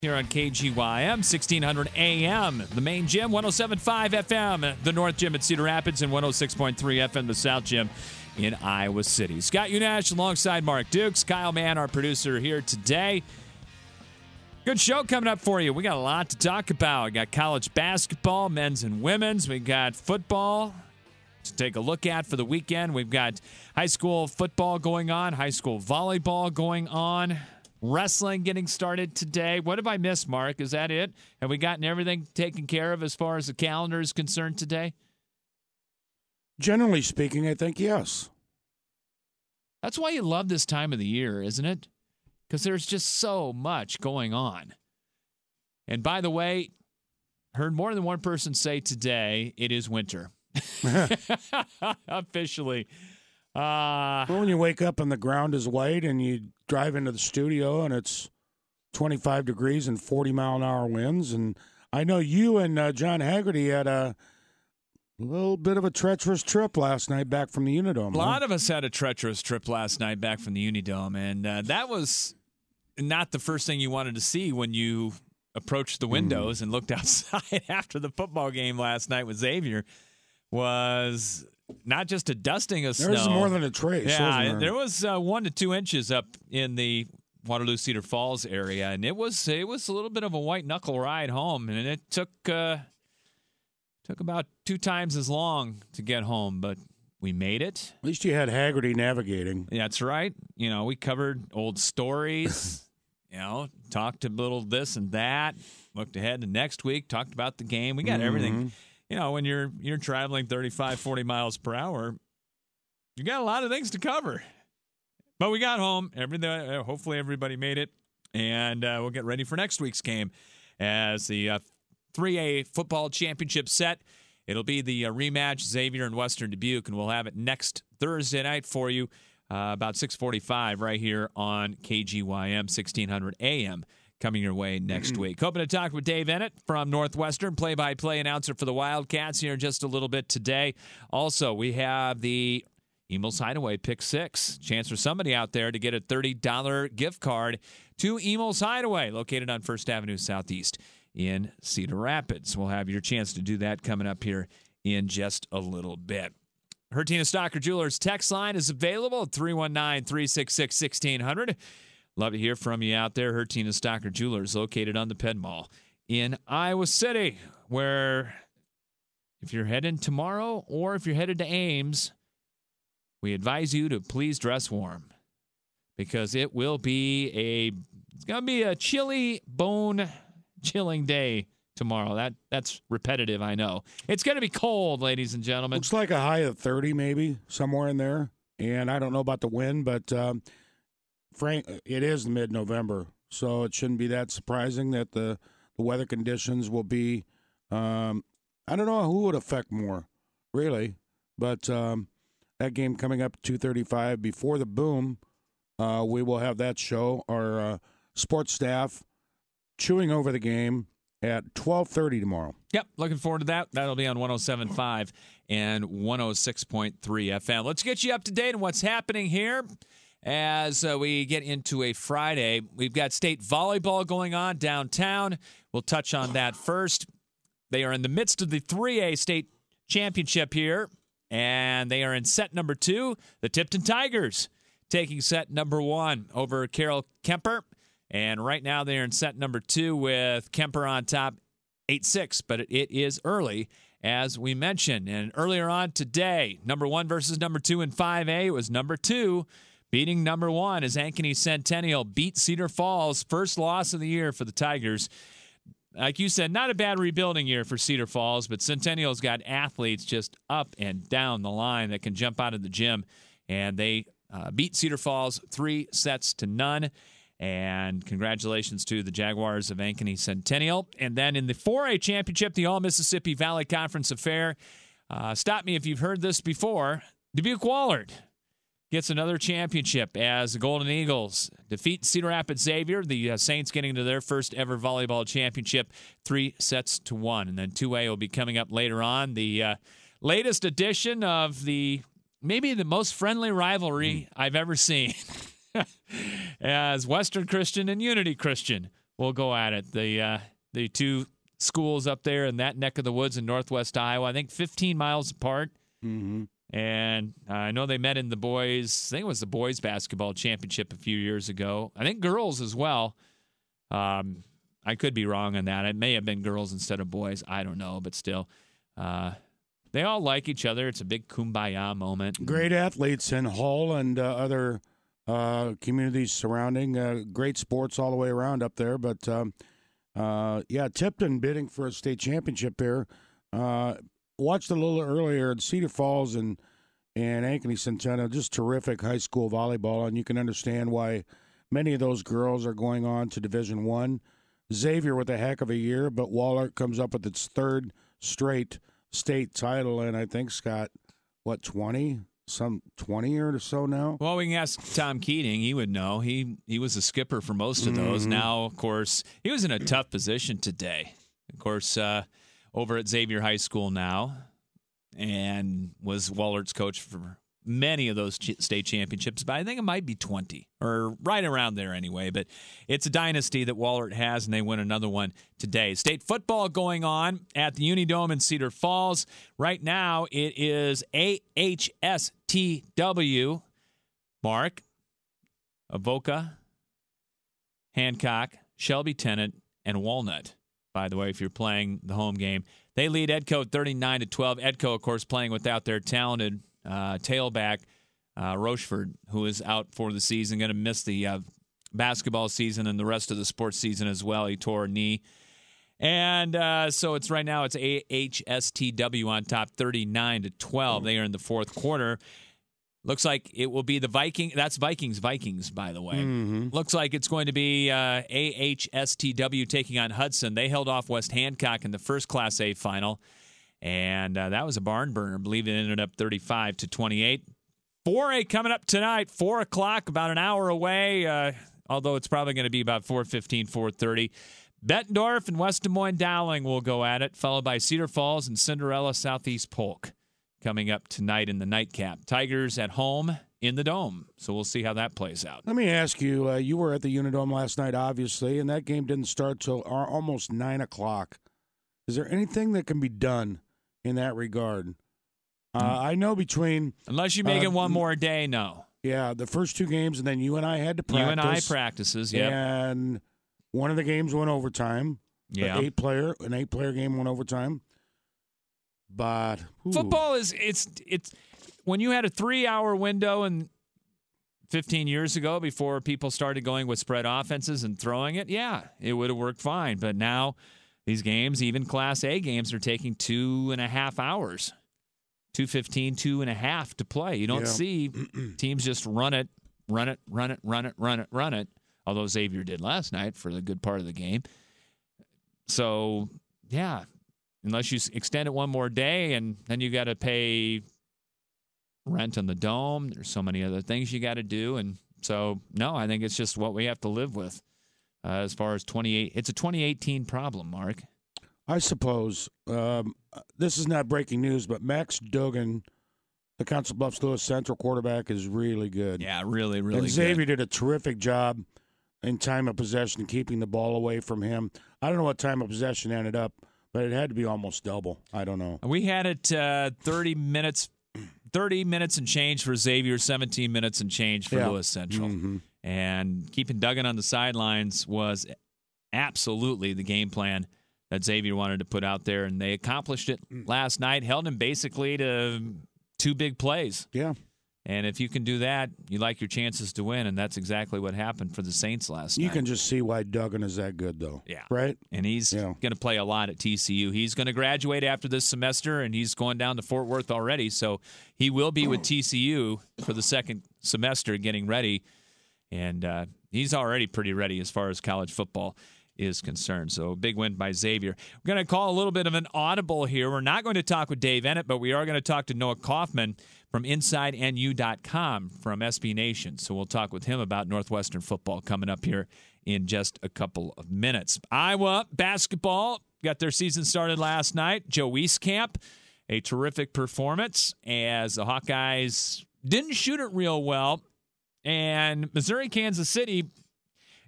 Here on KGYM, 1600 AM, the main gym, 107.5 FM, the North Gym at Cedar Rapids, and 106.3 FM, the South Gym in Iowa City. Scott Unash alongside Mark Dukes. Kyle Mann, our producer, here today. Good show coming up for you. We got a lot to talk about. We got college basketball, men's and women's. We got football to take a look at for the weekend. We've got high school football going on, high school volleyball going on. Wrestling getting started today. What have I missed, Mark? Is that it? Have we gotten everything taken care of as far as the calendar is concerned today? Generally speaking, I think yes. That's why you love this time of the year, isn't it? Because there's just so much going on. And by the way, heard more than one person say today it is winter. Officially. Well, when you wake up and the ground is white and you drive into the studio and it's 25 degrees and 40-mile-an-hour winds, and I know you and John Haggerty had a little bit of a treacherous trip last night back from the Unidome. A lot of us had a treacherous trip last night back from the Unidome, and that was not the first thing you wanted to see when you approached the windows and looked outside after the football game last night with Xavier. Was not just a dusting of snow. There was more than a trace. Yeah, there was 1 to 2 inches up in the Waterloo Cedar Falls area, and it was a little bit of a white knuckle ride home, and it took about 2 times as long to get home, but we made it. At least you had Haggerty navigating. That's right. You know, we covered old stories. Talked a little this and that. Looked ahead to next week. Talked about the game. We got everything. You know, when you're traveling 35, 40 miles per hour, you got a lot of things to cover. But we got home. Hopefully everybody made it. And we'll get ready for next week's game as the 3A football championship set. It'll be the rematch, Xavier and Western Dubuque, and we'll have it next Thursday night for you about 6:45 right here on KGYM, 1600 AM. Coming your way next week. Hoping to talk with Dave Ennett from Northwestern, play-by-play announcer for the Wildcats here in just a little bit today. Also, we have the Emil's Hideaway Pick 6. Chance for somebody out there to get a $30 gift card to Emil's Hideaway, located on First Avenue Southeast in Cedar Rapids. We'll have your chance to do that coming up here in just a little bit. Hertina Stocker Jewelers text line is available at 319-366-1600. Love to hear from you out there. Hertina Stocker Jewelers, located on the Penn Mall in Iowa City, where if you're heading tomorrow or if you're headed to Ames, we advise you to please dress warm because it will be it's going to be a chilly, bone-chilling day tomorrow. That's repetitive, I know. It's going to be cold, ladies and gentlemen. Looks like a high of 30 maybe, somewhere in there. And I don't know about the wind, but Frank, it is mid-November, so it shouldn't be that surprising that the weather conditions will be, I don't know who would affect more, really, but that game coming up at 2:35 before the boom, we will have that show. Our sports staff chewing over the game at 12:30 tomorrow. Yep, looking forward to that. That'll be on 107.5 and 106.3 FM. Let's get you up to date on what's happening here. As we get into a Friday, we've got state volleyball going on downtown. We'll touch on that first. They are in the midst of the 3A state championship here, and they are in set number 2. The Tipton Tigers taking set number 1 over Carroll Kemper. And right now they are in set number 2 with Kemper on top 8-6, but it is early, as we mentioned. And earlier on today, number 1 versus number 2 in 5A, it was number 2 beating number 1 as Ankeny Centennial beat Cedar Falls. First loss of the year for the Tigers. Like you said, not a bad rebuilding year for Cedar Falls, but Centennial's got athletes just up and down the line that can jump out of the gym. And they beat Cedar Falls 3-0. And congratulations to the Jaguars of Ankeny Centennial. And then in the 4A championship, the All-Mississippi Valley Conference Affair. Stop me if you've heard this before. Dubuque Wahlert gets another championship as the Golden Eagles defeat Cedar Rapids Xavier. The Saints getting to their first ever volleyball championship 3-1. And then 2A will be coming up later on. The latest edition of maybe the most friendly rivalry I've ever seen. As Western Christian and Unity Christian will go at it. The two schools up there in that neck of the woods in northwest Iowa, I think 15 miles apart. Mm-hmm. And I know they met in the boys, I think it was the boys basketball championship a few years ago. I think girls as well. I could be wrong on that. It may have been girls instead of boys. I don't know, but still. They all like each other. It's a big kumbaya moment. Great athletes in Hull and other communities surrounding. Great sports all the way around up there. But, Tipton bidding for a state championship here. Watched a little earlier at Cedar Falls and Ankeny Centennial. Just terrific high school volleyball, and you can understand why many of those girls are going on to Division I. Xavier with a heck of a year, but Wahlert comes up with its third straight state title, and I think, Scott, 20 or so now? Well, we can ask Tom Keating. He would know. He was a skipper for most of those. Now, of course, he was in a tough position today. Of course, over at Xavier High School now, and was Wallert's coach for many of those state championships, but I think it might be 20, or right around there anyway. But it's a dynasty that Wahlert has, and they win another one today. State football going on at the Unidome in Cedar Falls. Right now, it is AHSTW, Mark, Avoca, Hancock, Shelby Tennant, and Walnut. By the way, if you're playing the home game, they lead Edco 39-12. Edco, of course, playing without their talented tailback, Rocheford, who is out for the season, going to miss the basketball season and the rest of the sports season as well. He tore a knee. And so it's right now it's AHSTW on top, 39-12. They are in the fourth quarter. Looks like it will be the Vikings. That's Vikings, by the way. Mm-hmm. Looks like it's going to be AHSTW taking on Hudson. They held off West Hancock in the first Class A final, and that was a barn burner. I believe it ended up 35-28. 4A coming up tonight, 4 o'clock, about an hour away, although it's probably going to be about 4:15, 4:30. Bettendorf and West Des Moines Dowling will go at it, followed by Cedar Falls and Cinderella Southeast Polk. Coming up tonight in the nightcap. Tigers at home in the Dome. So we'll see how that plays out. Let me ask you, you were at the Unidome last night, obviously, and that game didn't start till almost 9 o'clock. Is there anything that can be done in that regard? I know between... Unless you make it one more day, no. Yeah, the first two games, and then you and I had to practice. You and I practices, yeah. And one of the games went overtime. Yeah. An eight-player game went overtime. But football is it's when you had a 3-hour window and 15 years ago before people started going with spread offenses and throwing it, yeah, it would have worked fine. But now these games, even Class A games, are taking 2.5 hours, 2:15, 2.5 to play. You don't see teams just run it. Although Xavier did last night for the good part of the game. So yeah. Unless you extend it one more day, and then you got to pay rent on the Dome. There's so many other things you got to do. And so, no, I think it's just what we have to live with as far as 28. It's a 2018 problem, Mark. I suppose. This is not breaking news, but Max Duggan, the Council Bluffs Lewis Central quarterback, is really good. Yeah, really, really and good. Xavier did a terrific job in time of possession, keeping the ball away from him. I don't know what time of possession ended up, but it had to be almost double. I don't know. We had it 30 minutes and change for Xavier, 17 minutes and change for Lewis Central. Mm-hmm. And keeping Duggan on the sidelines was absolutely the game plan that Xavier wanted to put out there, and they accomplished it last night, held him basically to 2 big plays. Yeah. And if you can do that, you like your chances to win, and that's exactly what happened for the Saints last night. You can just see why Duggan is that good, though. Yeah. Right? And he's going to play a lot at TCU. He's going to graduate after this semester, and he's going down to Fort Worth already. So he will be with TCU for the second semester getting ready. And he's already pretty ready as far as college football is concerned. So a big win by Xavier. We're going to call a little bit of an audible here. We're not going to talk with Dave Ennett, but we are going to talk to Noah Kaufman from InsideNU.com from SB Nation. So we'll talk with him about Northwestern football coming up here in just a couple of minutes. Iowa basketball got their season started last night. Joe Wieskamp, a terrific performance as the Hawkeyes didn't shoot it real well. And Missouri, Kansas City,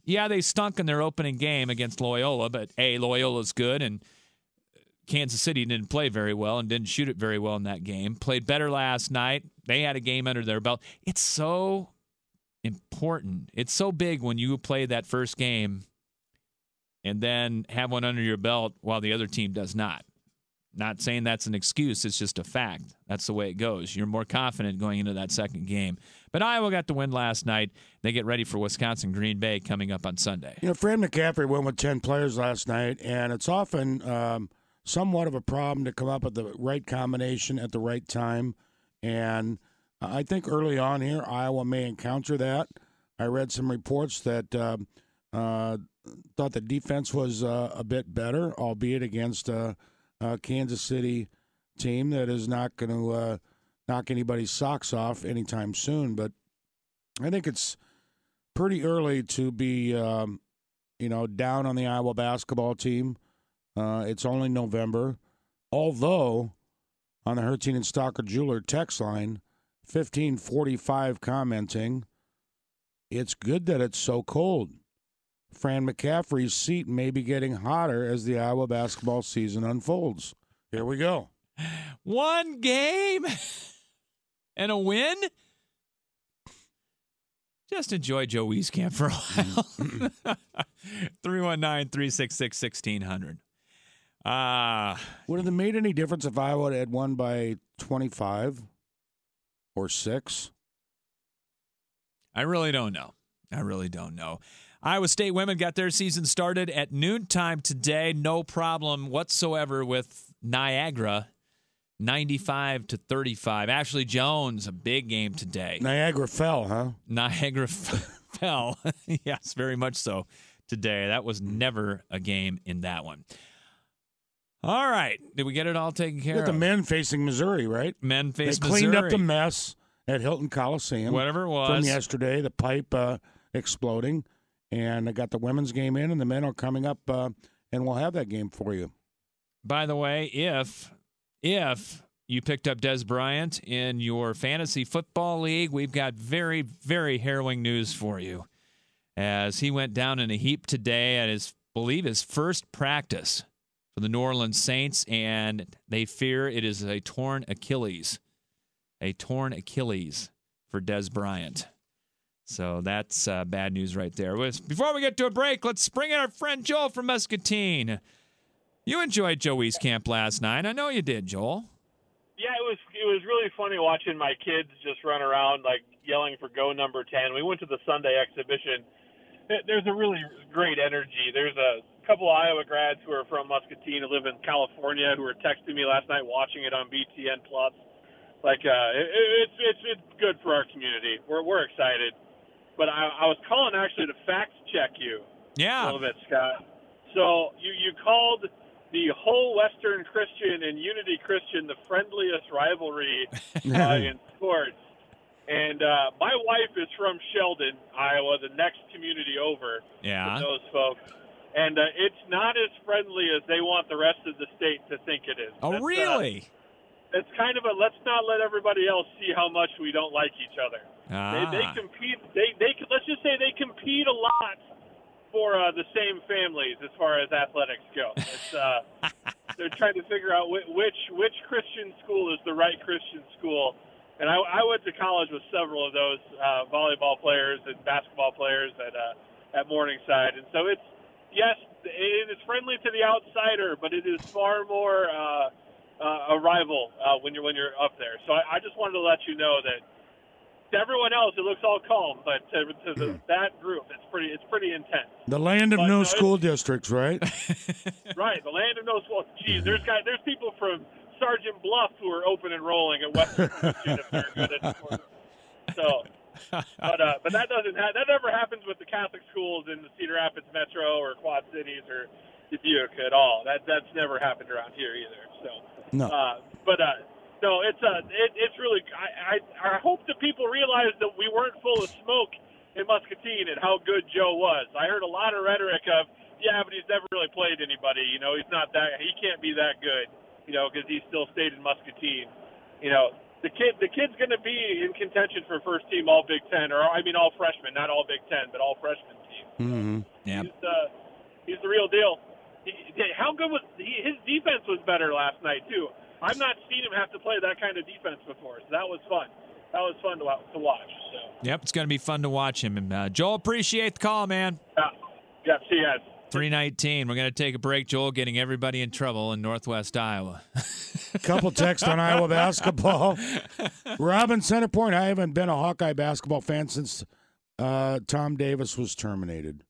Yeah, they stunk in their opening game against Loyola, but Loyola's good, and Kansas City didn't play very well and didn't shoot it very well in that game. Played better last night. They had a game under their belt. It's so important. It's so big when you play that first game and then have one under your belt while the other team does not. Not saying that's an excuse. It's just a fact. That's the way it goes. You're more confident going into that second game. But Iowa got the win last night. They get ready for Wisconsin-Green Bay coming up on Sunday. Fran McCaffrey went with 10 players last night, and it's often somewhat of a problem to come up with the right combination at the right time. And I think early on here, Iowa may encounter that. I read some reports that thought the defense was a bit better, albeit against Kansas City team that is not going to knock anybody's socks off anytime soon. But I think it's pretty early to be, down on the Iowa basketball team. It's only November. Although, on the Hertine and Stalker Jeweler text line, 1545 commenting, it's good that it's so cold. Fran McCaffrey's seat may be getting hotter as the Iowa basketball season unfolds. Here we go. One game and a win? Just enjoy Joe Wieskamp for a while. 319-366-1600. Would it have made any difference if Iowa had won by 25 or 6? I really don't know. Iowa State women got their season started at noontime today. No problem whatsoever with Niagara, 95-35. Ashley Jones, a big game today. Niagara fell, huh? Niagara fell. Yes, very much so today. That was never a game in that one. All right. Did we get it all taken care of? The men facing Missouri, right? Men face They Missouri. cleaned up the mess at Hilton Coliseum. Whatever it was. From yesterday, the pipe exploding. And I got the women's game in, and the men are coming up, and we'll have that game for you. By the way, if you picked up Des Bryant in your fantasy football league, we've got very, very harrowing news for you. As he went down in a heap today at his first practice for the New Orleans Saints, and they fear it is a torn Achilles. A torn Achilles for Des Bryant. So that's bad news right there. Before we get to a break, let's bring in our friend Joel from Muscatine. You enjoyed Joe Wieskamp last night. I know you did, Joel. Yeah, it was really funny watching my kids just run around like yelling for go number 10. We went to the Sunday exhibition. There's a really great energy. There's a couple of Iowa grads who are from Muscatine who live in California who were texting me last night watching it on BTN Plus. It's good for our community. We're excited. But I was calling actually to fact check you a little bit, Scott. So you called the whole Western Christian and Unity Christian the friendliest rivalry in sports. And my wife is from Sheldon, Iowa, the next community over with those folks. And it's not as friendly as they want the rest of the state to think it is. Oh, really? It's kind of let's not let everybody else see how much we don't like each other. They compete. Let's just say they compete a lot for the same families as far as athletics go. It's, they're trying to figure out which Christian school is the right Christian school. And I went to college with several of those volleyball players and basketball players at Morningside, and so it is friendly to the outsider, but it is far more a rival when you're up there. So I just wanted to let you know that. To everyone else, it looks all calm, but to that group, it's pretty intense. The land of no school districts, right? Right, the land of no school. Geez, there's people from Sergeant Bluff who are open enrolling at Western Christian if they're good at sports. So, but that never happens with the Catholic schools in the Cedar Rapids Metro or Quad Cities or Dubuque at all. That's never happened around here either. So, no. No, it's really. I hope that people realize that we weren't full of smoke in Muscatine and how good Joe was. I heard a lot of rhetoric of, but he's never really played anybody. He's not that. He can't be that good. Because he still stayed in Muscatine. The kid's going to be in contention for first team All Big Ten, all freshmen, not All Big Ten, but all freshman team. Mm-hmm. Yeah. He's the real deal. How good was his defense was better last night too. I've not seen him have to play that kind of defense before, so that was fun. That was fun to watch. So. Yep, it's going to be fun to watch him. And Joel, appreciate the call, man. Yeah, see you guys. 3:19. We're going to take a break. Joel getting everybody in trouble in Northwest Iowa. Couple texts on Iowa basketball. Robin Centerpoint, I haven't been a Hawkeye basketball fan since Tom Davis was terminated.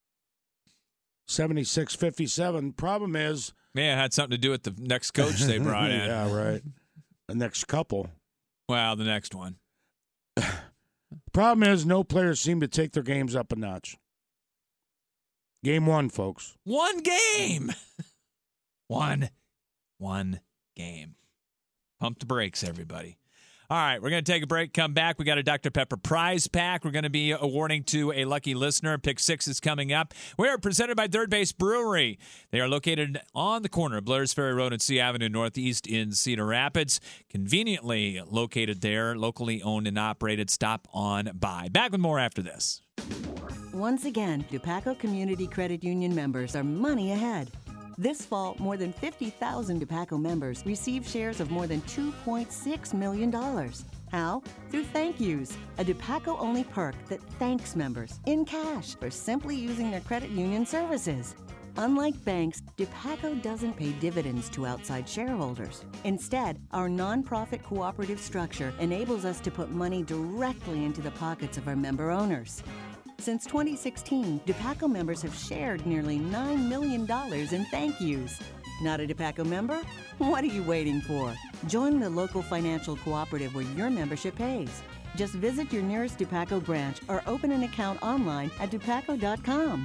76-57. Problem is... Yeah, it had something to do with the next coach they brought in. Yeah, right. The next couple. Well, the next one. Problem is, no players seem to take their games up a notch. Game one, folks. One game. One game. Pump the brakes, everybody. All right, we're going to take a break, come back. We got a Dr. Pepper prize pack we're going to be awarding to a lucky listener. Pick 6 is coming up. We are presented by Third Base Brewery. They are located on the corner of Blair's Ferry Road and C Avenue Northeast in Cedar Rapids. Conveniently located there, locally owned and operated. Stop on by. Back with more after this. Once again, DePaco Community Credit Union members are money ahead. This fall, more than 50,000 DePaco members received shares of more than $2.6 million. How? Through Thank Yous, a DePaco-only perk that thanks members in cash for simply using their credit union services. Unlike banks, DePaco doesn't pay dividends to outside shareholders. Instead, our nonprofit cooperative structure enables us to put money directly into the pockets of our member owners. Since 2016, DePaco members have shared nearly $9 million in thank yous. Not a DePaco member? What are you waiting for? Join the local financial cooperative where your membership pays. Just visit your nearest DePaco branch or open an account online at depaco.com.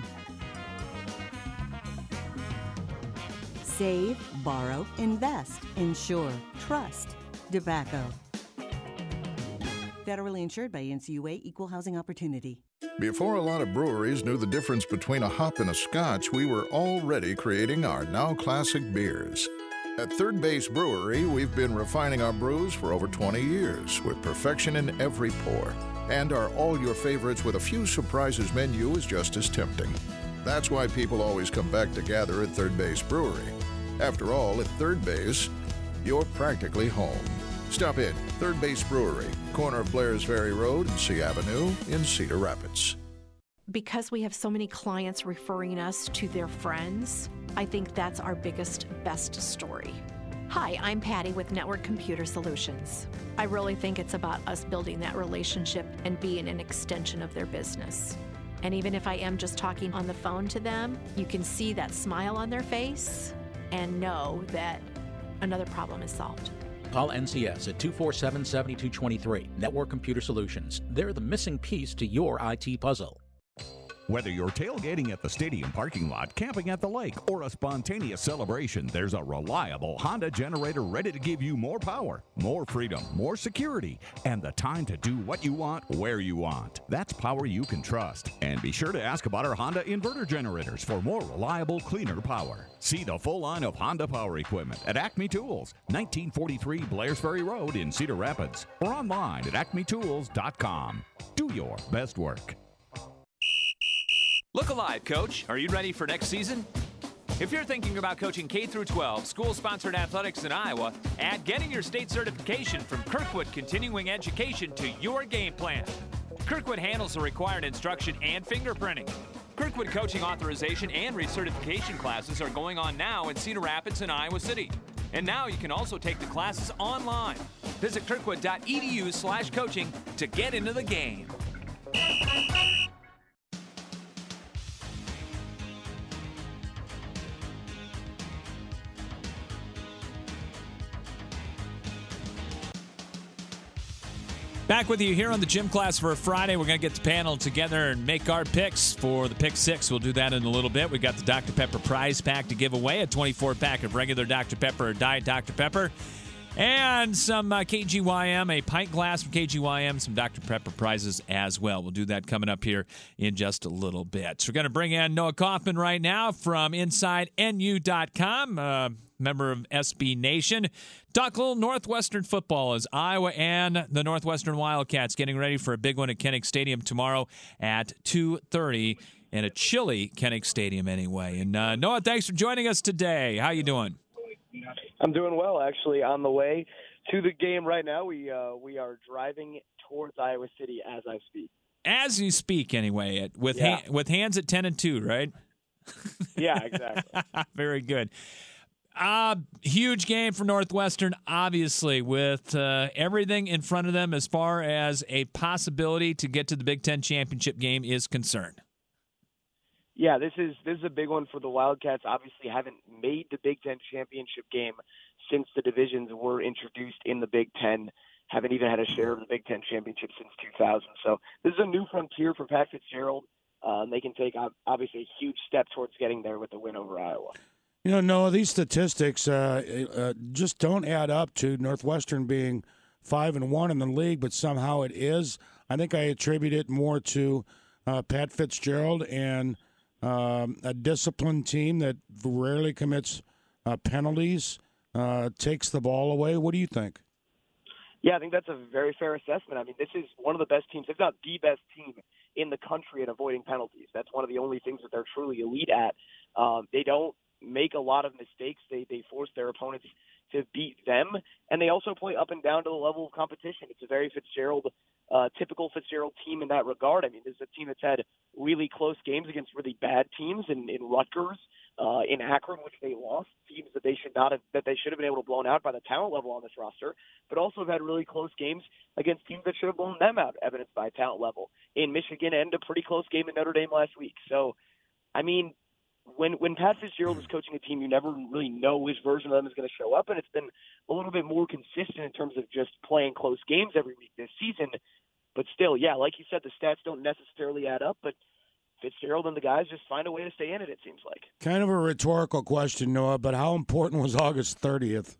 Save, borrow, invest, insure, trust. DePaco. Federally insured by NCUA Equal Housing Opportunity. Before a lot of breweries knew the difference between a hop and a scotch, we were already creating our now classic beers. At Third Base Brewery, we've been refining our brews for over 20 years, with perfection in every pour. And our all your favorites with a few surprises menu is just as tempting. That's why people always come back to gather at Third Base Brewery. After all, at Third Base, you're practically home. Stop in, Third Base Brewery, corner of Blair's Ferry Road and C Avenue in Cedar Rapids. Because we have so many clients referring us to their friends, I think that's our biggest, best story. Hi, I'm Patty with Network Computer Solutions. I really think it's about us building that relationship and being an extension of their business. And even if I am just talking on the phone to them, you can see that smile on their face and know that another problem is solved. Call NCS at 247-7223. Network Computer Solutions. They're the missing piece to your IT puzzle. Whether you're tailgating at the stadium parking lot, camping at the lake, or a spontaneous celebration, there's a reliable Honda generator ready to give you more power, more freedom, more security, and the time to do what you want, where you want. That's power you can trust. And be sure to ask about our Honda inverter generators for more reliable, cleaner power. See the full line of Honda power equipment at Acme Tools, 1943 Blair's Ferry Road in Cedar Rapids, or online at acmetools.com. Do your best work. Look alive, Coach. Are you ready for next season? If you're thinking about coaching K-12 school-sponsored athletics in Iowa, add getting your state certification from Kirkwood Continuing Education to your game plan. Kirkwood handles the required instruction and fingerprinting. Kirkwood coaching authorization and recertification classes are going on now in Cedar Rapids and Iowa City. And now you can also take the classes online. Visit kirkwood.edu/coaching to get into the game. Back with you here on the gym class for a Friday. We're going to get the panel together and make our picks for the Pick 6. We'll do that in a little bit. We've got the Dr. Pepper prize pack to give away, a 24-pack of regular Dr. Pepper or Diet Dr. Pepper, and some KGYM, a pint glass from KGYM, some Dr. Pepper prizes as well. We'll do that coming up here in just a little bit. So we're going to bring in Noah Kaufman right now from InsideNU.com, member of SB Nation. Talk a little Northwestern football as Iowa and the Northwestern Wildcats getting ready for a big one at Kinnick Stadium tomorrow at 2:30 and a chilly Kinnick Stadium anyway. And Noah, thanks for joining us today. How you doing? I'm doing well, actually. On the way to the game right now, we are driving towards Iowa City as I speak. As you speak, anyway, with hands at 10-2, right? Yeah, exactly. Very good. Huge game for Northwestern, obviously, with everything in front of them as far as a possibility to get to the Big Ten championship game is concerned. Yeah, this is a big one for the Wildcats. Obviously, haven't made the Big Ten championship game since the divisions were introduced in the Big Ten. Haven't even had a share of the Big Ten championship since 2000. So this is a new frontier for Pat Fitzgerald. They can take, obviously, a huge step towards getting there with the win over Iowa. You know, Noah, these statistics just don't add up to Northwestern being 5-1 in the league, but somehow it is. I think I attribute it more to Pat Fitzgerald and a disciplined team that rarely commits penalties, takes the ball away. What do you think? Yeah, I think that's a very fair assessment. I mean, this is one of the best teams, if not the best team in the country at avoiding penalties. That's one of the only things that they're truly elite at. They don't make a lot of mistakes. They force their opponents to beat them, and they also play up and down to the level of competition. It's a very typical Fitzgerald team in that regard. I mean, this is a team that's had really close games against really bad teams in Rutgers, in Akron, which they lost, teams that they should have been able to blown out by the talent level on this roster, but also have had really close games against teams that should have blown them out, evidenced by talent level in Michigan, and a pretty close game in Notre Dame last week. So, I mean, when Pat Fitzgerald is coaching a team, you never really know which version of them is going to show up, and it's been a little bit more consistent in terms of just playing close games every week this season. But still, yeah, like you said, the stats don't necessarily add up, but Fitzgerald and the guys just find a way to stay in it seems like. Kind of a rhetorical question, Noah, but how important was August 30th?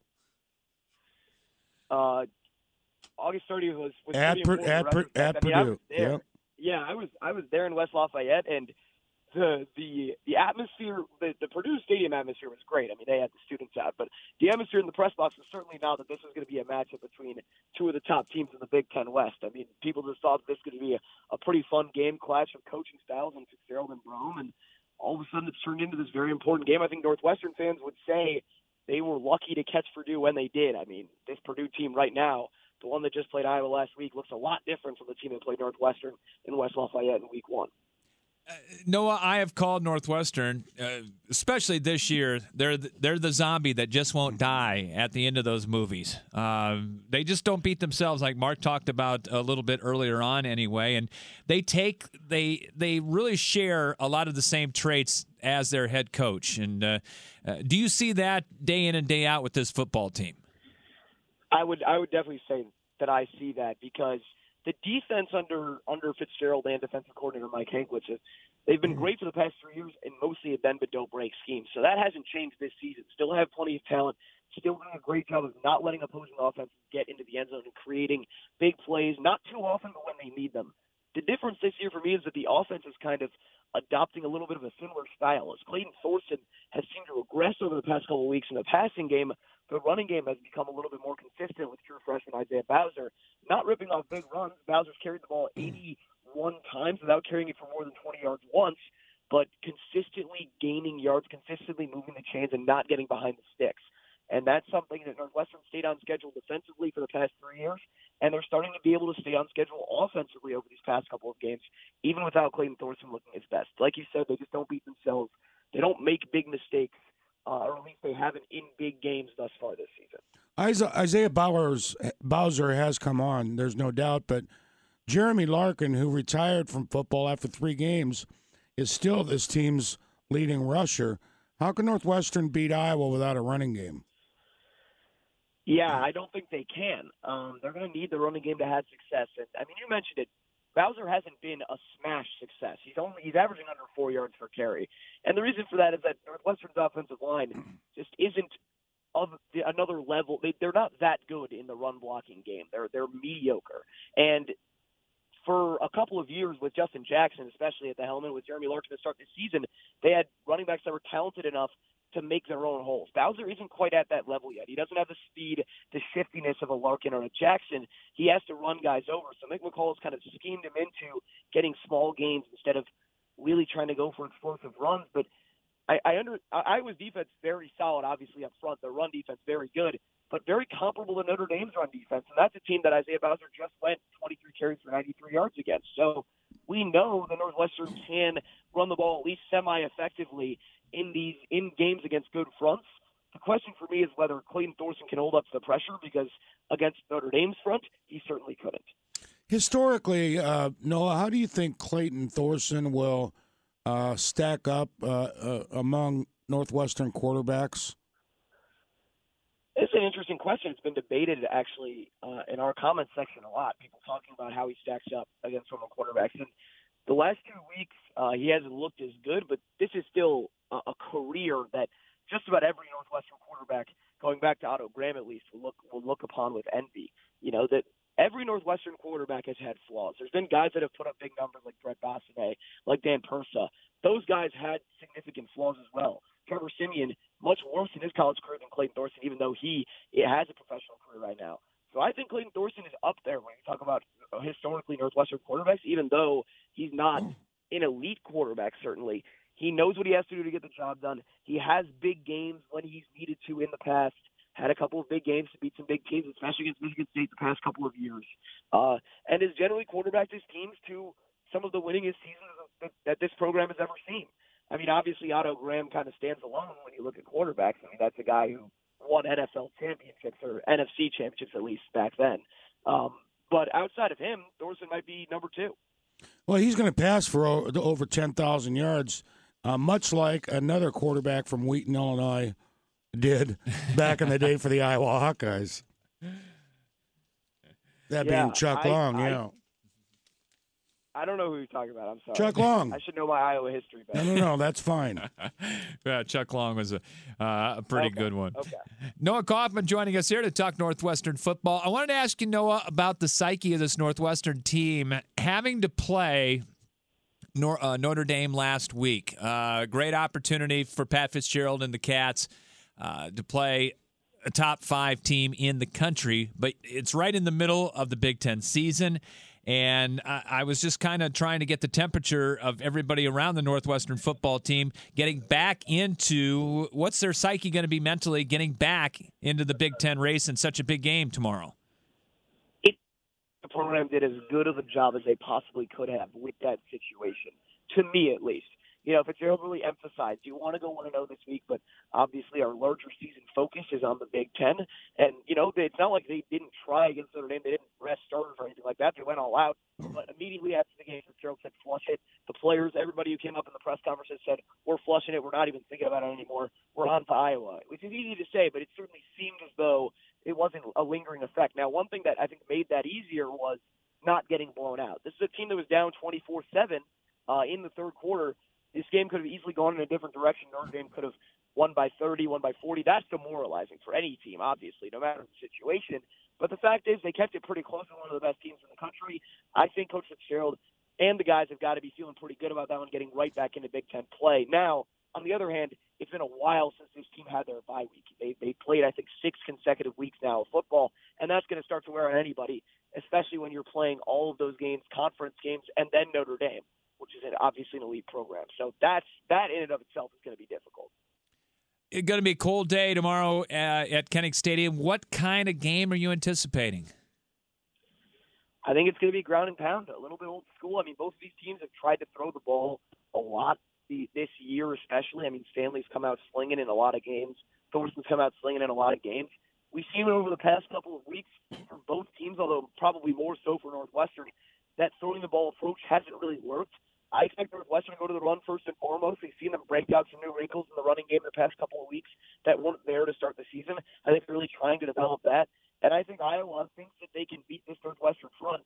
August 30th was at Purdue. Yeah, I was there in West Lafayette, and the atmosphere, the Purdue Stadium atmosphere was great. I mean, they had the students out, but the atmosphere in the press box was certainly not that this was going to be a matchup between two of the top teams in the Big Ten West. I mean, people just thought this was going to be a pretty fun game, clash of coaching styles in Fitzgerald and Brome, and all of a sudden it's turned into this very important game. I think Northwestern fans would say they were lucky to catch Purdue when they did. I mean, this Purdue team right now, the one that just played Iowa last week, looks a lot different from the team that played Northwestern in West Lafayette in week one. Noah, I have called Northwestern, especially this year. They're the zombie that just won't die at the end of those movies. They just don't beat themselves, like Mark talked about a little bit earlier on, anyway. And they really share a lot of the same traits as their head coach. And do you see that day in and day out with this football team? I would definitely say that I see that, because the defense under Fitzgerald and defensive coordinator Mike Hankwitz, they've been great for the past 3 years and mostly a bend but don't break scheme. So that hasn't changed this season. Still have plenty of talent. Still doing a great job of not letting opposing offenses get into the end zone and creating big plays, not too often, but when they need them. The difference this year for me is that the offense is kind of adopting a little bit of a similar style. As Clayton Thorson has seemed to regress over the past couple of weeks in the passing game, the running game has become a little bit more consistent with true freshman Isaiah Bowser. Not ripping off big runs. Bowser's carried the ball 81 times without carrying it for more than 20 yards once, but consistently gaining yards, consistently moving the chains, and not getting behind the sticks. And that's something that Northwestern stayed on schedule defensively for the past 3 years, and they're starting to be able to stay on schedule offensively over these past couple of games, even without Clayton Thorson looking his best. Like you said, they just don't beat themselves. They don't make big mistakes. Or at least they haven't in big games thus far this season. Isaiah Bowser has come on, there's no doubt, but Jeremy Larkin, who retired from football after 3 games, is still this team's leading rusher. How can Northwestern beat Iowa without a running game? Yeah, I don't think they can. They're going to need the running game to have success. And I mean, you mentioned it. Bowser hasn't been a smash success. He's averaging under 4 yards per carry. And the reason for that is that Northwestern's offensive line just isn't of another level. They're not that good in the run blocking game. They're mediocre. And for a couple of years with Justin Jackson, especially at the helmet, with Jeremy Larkin to start the season, they had running backs that were talented enough to make their own holes. Bowser isn't quite at that level yet. He doesn't have the speed, the shiftiness of a Larkin or a Jackson. He has to run guys over. So Mick McCall has kind of schemed him into getting small gains instead of really trying to go for explosive runs. But Iowa's defense very solid, obviously up front. Their run defense very good, but very comparable to Notre Dame's run defense. And that's a team that Isaiah Bowser just went 23 carries for 93 yards against. So we know that Northwestern can run the ball at least semi-effectively in games against good fronts. The question for me is whether Clayton Thorson can hold up to the pressure, because against Notre Dame's front, he certainly couldn't. Historically, Noah, how do you think Clayton Thorson will stack up among Northwestern quarterbacks? It's an interesting question. It's been debated, actually, in our comments section a lot. People talking about how he stacks up against former quarterbacks. And the last 2 weeks, he hasn't looked as good, but this is still a career that just about every Northwestern quarterback, going back to Otto Graham at least, will look upon with envy. You know, that every Northwestern quarterback has had flaws. There's been guys that have put up big numbers like Brett Bassinet, like Dan Persa. Those guys had significant flaws as well. Trevor Siemian, much worse in his college career than Clayton Thorson, even though he has a professional career right now. So I think Clayton Thorson is up there when you talk about historically Northwestern quarterbacks, even though he's not an elite quarterback, certainly. He knows what he has to do to get the job done. He has big games when he's needed to in the past. Had a couple of big games to beat some big teams, especially against Michigan State the past couple of years. And has generally quarterbacked his teams to some of the winningest seasons that this program has ever seen. I mean, obviously Otto Graham kind of stands alone when you look at quarterbacks. I mean, that's a guy who won NFL championships, or NFC championships at least back then. But outside of him, Thorson might be number 2. Well, he's going to pass for over 10,000 yards, much like another quarterback from Wheaton, Illinois, did back in the day for the Iowa Hawkeyes. That being Chuck Long, I don't know who you're talking about. I'm sorry. Chuck Long. I should know my Iowa history better. No, that's fine. Yeah, Chuck Long was a pretty good one. Okay. Noah Kaufman joining us here to talk Northwestern football. I wanted to ask you, Noah, about the psyche of this Northwestern team having to play Notre Dame last week. Great opportunity for Pat Fitzgerald and the Cats to play a top 5 team in the country, but it's right in the middle of the Big Ten season. And I was just kind of trying to get the temperature of everybody around the Northwestern football team getting back into what's their psyche going to be mentally getting back into the Big Ten race in such a big game tomorrow. The program did as good of a job as they possibly could have with that situation, to me at least. You know, Fitzgerald really emphasized, you want to go 1-0 this week, but obviously our larger season focus is on the Big Ten. And, you know, it's not like they didn't try against Notre Dame. They didn't rest starters or anything like that. They went all out. But immediately after the game, Fitzgerald said, flush it. The players, everybody who came up in the press conference said, we're flushing it. We're not even thinking about it anymore. We're on to Iowa, which is easy to say, but it certainly seemed as though it wasn't a lingering effect. Now, one thing that I think made that easier was not getting blown out. This is a team that was down 24-7 in the third quarter. This game could have easily gone in a different direction. Notre Dame could have won by 30, won by 40. That's demoralizing for any team, obviously, no matter the situation. But the fact is they kept it pretty close to one of the best teams in the country. I think Coach Fitzgerald and the guys have got to be feeling pretty good about that one, getting right back into Big Ten play. Now, on the other hand, it's been a while since this team had their bye week. They played, I think, 6 consecutive weeks now of football, and that's going to start to wear on anybody, especially when you're playing all of those games, conference games, and then Notre Dame, which is obviously an elite program. So that in and of itself is going to be difficult. It's going to be a cold day tomorrow at Kinnick Stadium. What kind of game are you anticipating? I think it's going to be ground and pound, a little bit old school. I mean, both of these teams have tried to throw the ball a lot this year especially. I mean, Stanley's come out slinging in a lot of games. Thorson's come out slinging in a lot of games. We've seen it over the past couple of weeks from both teams, although probably more so for Northwestern, that throwing the ball approach hasn't really worked. I expect Northwestern to go to the run first and foremost. We've seen them break out some new wrinkles in the running game in the past couple of weeks that weren't there to start the season. I think they're really trying to develop that. And I think Iowa thinks that they can beat this Northwestern front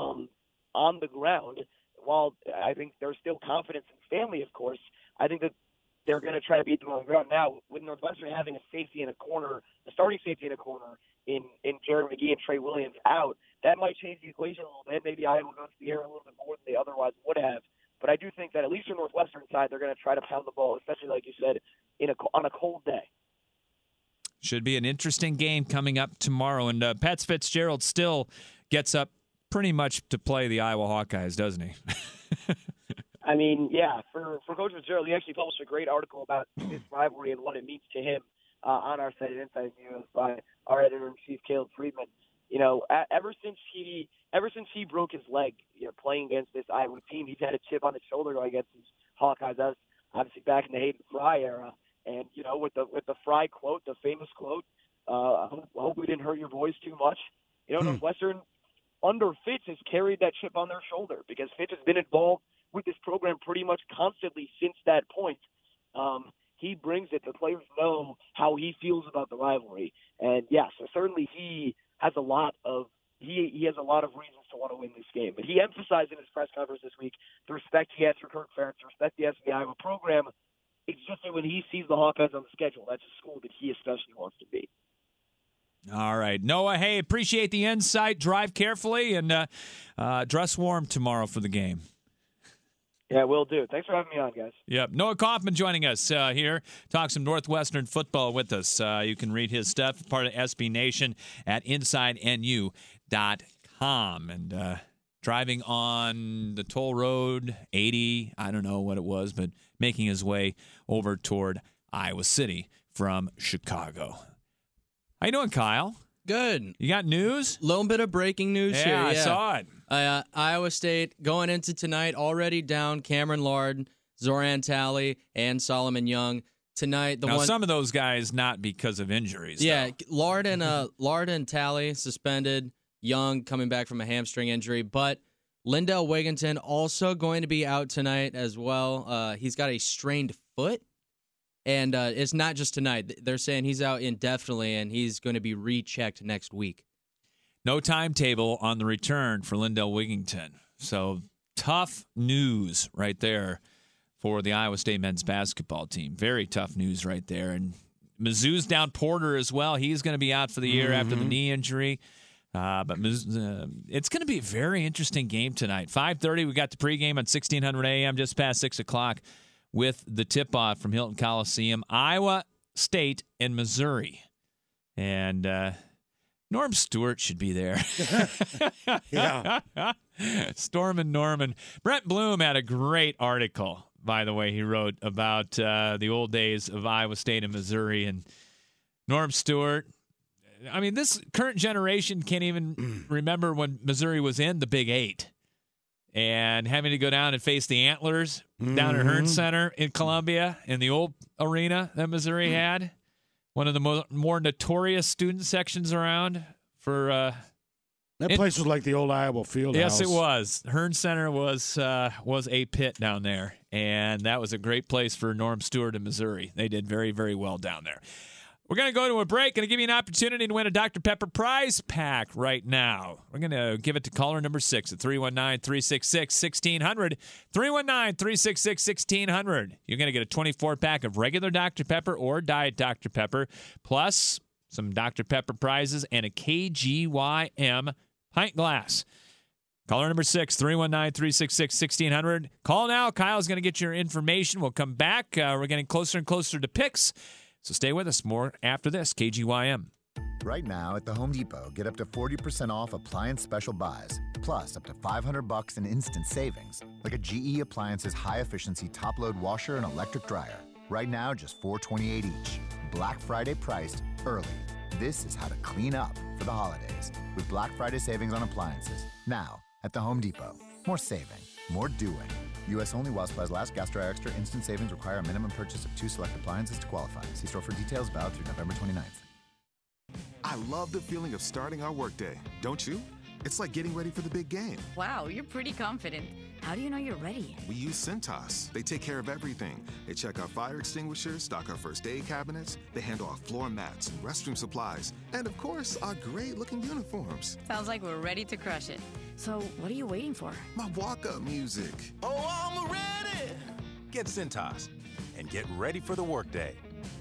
on the ground. While I think there's still confidence in Stanley, of course, I think that they're going to try to beat them on the ground. Now, with Northwestern having a safety in a corner, a starting safety in a corner in Jared McGee and Trey Williams out, that might change the equation a little bit. Maybe Iowa goes to the air a little bit more than they otherwise would have. But I do think that at least on the Northwestern side, they're going to try to pound the ball, especially, like you said, on a cold day. Should be an interesting game coming up tomorrow. And Pat Fitzgerald still gets up pretty much to play the Iowa Hawkeyes, doesn't he? I mean, yeah, for Coach Fitzgerald, he actually published a great article about this rivalry and what it means to him on our site at Inside News by our editor-in-chief, Caleb Friedman. You know, ever since he broke his leg, playing against this Iowa team, he's had a chip on his shoulder going against these Hawkeyes. That was obviously back in the Hayden Fry era, and with the Fry quote, the famous quote, "I hope we didn't hurt your boys too much." Northwestern under Fitz has carried that chip on their shoulder because Fitz has been involved with this program pretty much constantly since that point. He brings it. The players know how he feels about the rivalry, and yes, certainly he has a lot of reasons to want to win this game. But he emphasized in his press conference this week the respect he has for Kirk Ferentz, the respect he has for the Iowa program. It's just that when he sees the Hawkeyes on the schedule, that's a school that he especially wants to be. All right. Noah, hey, appreciate the insight. Drive carefully and dress warm tomorrow for the game. Yeah, will do. Thanks for having me on, guys. Yep. Noah Kaufman joining us here. Talk some Northwestern football with us. You can read his stuff, part of SB Nation, at InsideNU.com. And driving on the toll road, 80, I don't know what it was, but making his way over toward Iowa City from Chicago. How you doing, Kyle? Good. You got news? Little bit of breaking news here. Yeah, I saw it. Iowa State going into tonight already down Cameron Lard, Zoran Talley, and Solomon Young. Tonight, some of those guys not because of injuries. Yeah, Lard and Talley suspended. Young coming back from a hamstring injury, but Lindell Wigginton also going to be out tonight as well. He's got a strained foot. And it's not just tonight. They're saying he's out indefinitely, and he's going to be rechecked next week. No timetable on the return for Lindell Wigginton. So tough news right there for the Iowa State men's basketball team. Very tough news right there. And Mizzou's down Porter as well. He's going to be out for the year after the knee injury. But it's going to be a very interesting game tonight. 5:30, we got the pregame on 1600 AM, just past 6 o'clock. With the tip-off from Hilton Coliseum, Iowa State and Missouri. And Norm Stewart should be there. Yeah. Storm and Norman. Brent Bloom had a great article, by the way, he wrote about the old days of Iowa State and Missouri. And Norm Stewart, I mean, this current generation can't even remember when Missouri was in the Big Eight. And having to go down and face the Antlers down at Hearn Center in Columbia in the old arena that Missouri had. One of the more notorious student sections around for that place was like the old Iowa Fieldhouse. Yes, it was. Hearn Center was a pit down there, and that was a great place for Norm Stewart in Missouri. They did very, very well down there. We're going to go to a break. Going to give you an opportunity to win a Dr. Pepper prize pack right now. We're going to give it to caller number 6 at 319-366-1600. 319-366-1600. You're going to get a 24-pack of regular Dr. Pepper or Diet Dr. Pepper, plus some Dr. Pepper prizes and a KGYM pint glass. Caller number 6, 319-366-1600. Call now. Kyle's going to get your information. We'll come back. We're getting closer and closer to picks. So stay with us. More after this. KGYM. Right now at the Home Depot, get up to 40% off appliance special buys, plus up to $500 in instant savings, like a GE Appliances high-efficiency top-load washer and electric dryer. Right now, just $428 each. Black Friday priced early. This is how to clean up for the holidays with Black Friday savings on appliances. Now at the Home Depot. More saving, more doing. U.S. only while supplies last. Gas Dryer Extra instant savings require a minimum purchase of 2 select appliances to qualify. See store for details. Valid through November 29th. I love the feeling of starting our workday, don't you? It's like getting ready for the big game. Wow, you're pretty confident. How do you know you're ready? We use Cintas. They take care of everything. They check our fire extinguishers, stock our first aid cabinets. They handle our floor mats and restroom supplies. And, of course, our great-looking uniforms. Sounds like we're ready to crush it. So, what are you waiting for? My walk-up music. Oh, I'm ready! Get Cintas and get ready for the workday.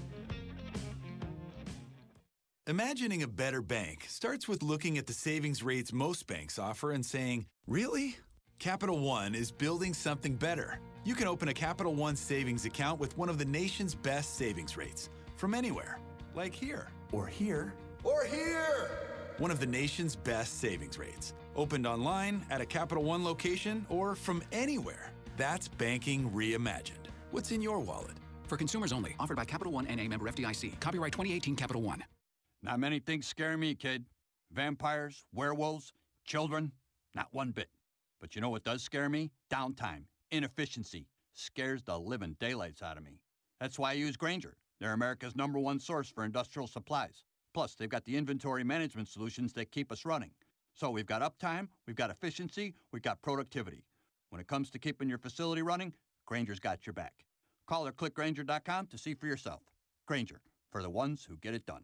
Imagining a better bank starts with looking at the savings rates most banks offer and saying, really? Capital One is building something better. You can open a Capital One savings account with one of the nation's best savings rates from anywhere, like here, or here, or here. One of the nation's best savings rates. Opened online, at a Capital One location, or from anywhere. That's banking reimagined. What's in your wallet? For consumers only. Offered by Capital One N.A. member FDIC. Copyright 2018 Capital One. Not many things scare me, kid. Vampires, werewolves, children, not one bit. But you know what does scare me? Downtime, inefficiency, scares the living daylights out of me. That's why I use Grainger. They're America's #1 source for industrial supplies. Plus, they've got the inventory management solutions that keep us running. So we've got uptime, we've got efficiency, we've got productivity. When it comes to keeping your facility running, Grainger's got your back. Call or click Grainger.com to see for yourself. Grainger, for the ones who get it done.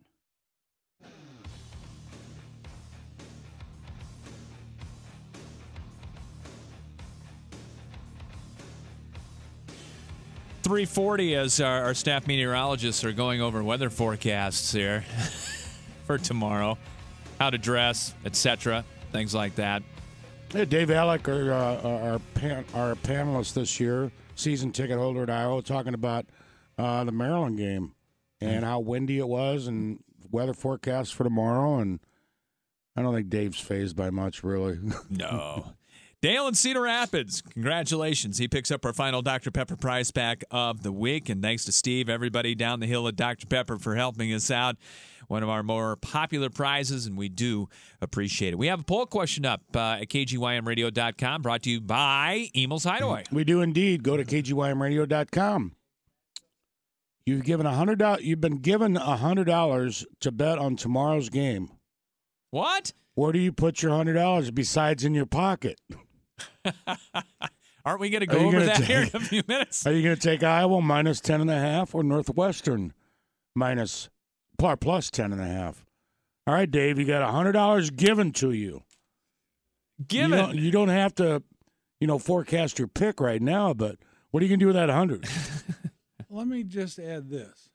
.340 as our staff meteorologists are going over weather forecasts here for tomorrow, how to dress, etc., things like that. Yeah, Dave Alec, our panelist this year, season ticket holder at Iowa, talking about the Maryland game and how windy it was and weather forecast for tomorrow. And I don't think Dave's fazed by much, really. No. Dale in Cedar Rapids, congratulations. He picks up our final Dr. Pepper prize pack of the week. And thanks to Steve, everybody down the hill at Dr. Pepper for helping us out. One of our more popular prizes, and we do appreciate it. We have a poll question up at kgymradio.com, brought to you by Emel's Hideaway. We do indeed. Go to kgymradio.com. You've given $100. You've been given $100 to bet on tomorrow's game. What? Where do you put your $100 besides in your pocket? Aren't we going to go over that here in a few minutes? Are you going to take Iowa minus 10.5 or Northwestern minus plus 10.5? All right, Dave, you got $100 given to you. Given? You don't have to, forecast your pick right now, but what are you going to do with that 100? Let me just add this.